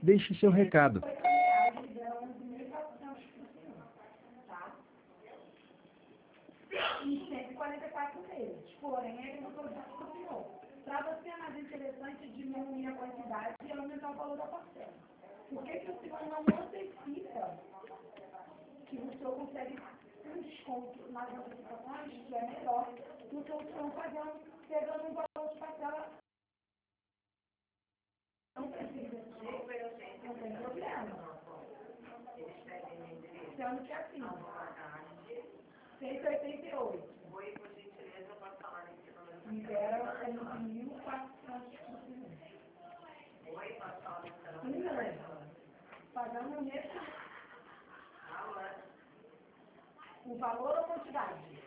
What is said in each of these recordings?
Deixe seu recado. Em 144 meses. Porém, ele não foi já para o senhor. Para você é mais interessante diminuir a quantidade e aumentar o valor da parcela. Por que o senhor não antecipa que o senhor consegue um desconto nas antecipações que é melhor do que o senhor pegando um valor de parcela? Não precisa. Não tem problema. Sendo que assim, 188. Libera 1.400. Pagando o mesmo. O valor ou a quantidade?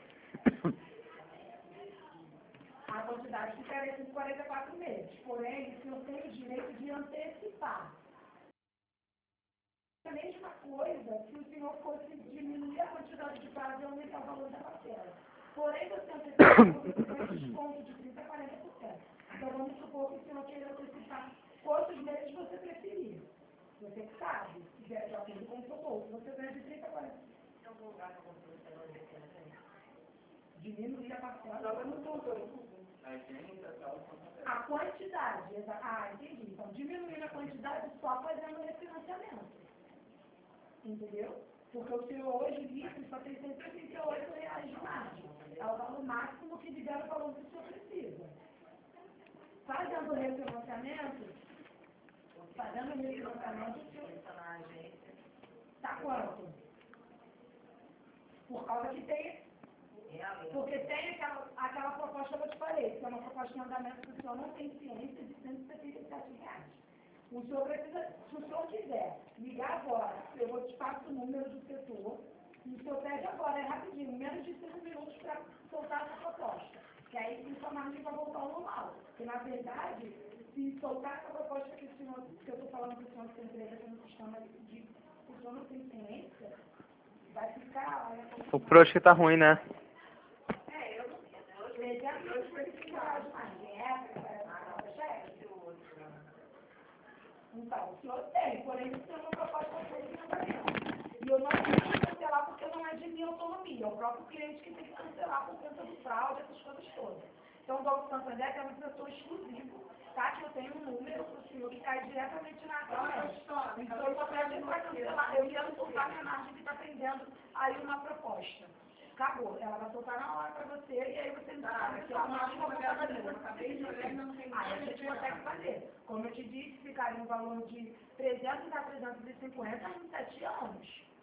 A quantidade ficaria em 44 meses. Porém, o senhor tem o direito de antecipar. A mesma coisa se o senhor fosse diminuir a quantidade de prazo e aumentar o valor da parcela. Porém, você antecipa um desconto de 30% a 40%. Então, vamos supor que o senhor queira antecipar quantos meses você preferir. Você que sabe, de acordo com o seu bolso, você ganha de 30% a 40%. Diminuir a parcela. A quantidade. Entendi. Então, diminuir a quantidade só fazendo refinanciamento. Entendeu? Porque o senhor hoje livre só tem R$188 de margem. É o valor máximo que libera o valor que o senhor precisa. Fazendo o refinanciamento, está quanto? Por causa que tem. Porque tem aquela proposta que eu te falei, que é uma proposta de andamento que o senhor não tem ciência de R$177. O senhor precisa, se o senhor quiser ligar agora, eu vou te passar o número do setor, e o senhor pede agora, é rapidinho, menos de 5 minutos para soltar essa proposta. Que aí fica mais de vai voltar ao normal. Porque, na verdade, se soltar essa proposta que eu estou falando que o senhor tem empresa aqui no sistema de o senhor não tem ciência, vai ficar. O Prost que tá ruim, né? Eu não sei. Eu precisava de mais Então, o senhor tem, porém o senhor não propõe cancelamento. E eu não consigo cancelar porque não é de minha autonomia. É o próprio cliente que tem que cancelar por conta do fraude, essas coisas todas. Então, o Banco Santander é um setor exclusivo, tá? Que eu tenho um número para o senhor que cai diretamente na conta. Então, eu só peço para cancelar. Eu ia soltar minha margem que está pendendo aí uma proposta. Acabou. Ela vai soltar na hora para você e aí você não sabe se a margem vai voltar para dentro. Eu acabei de olhar e não tem. Aí a gente consegue fazer. Como eu te disse, ficaria um valor de 300 a 350 em 7 anos.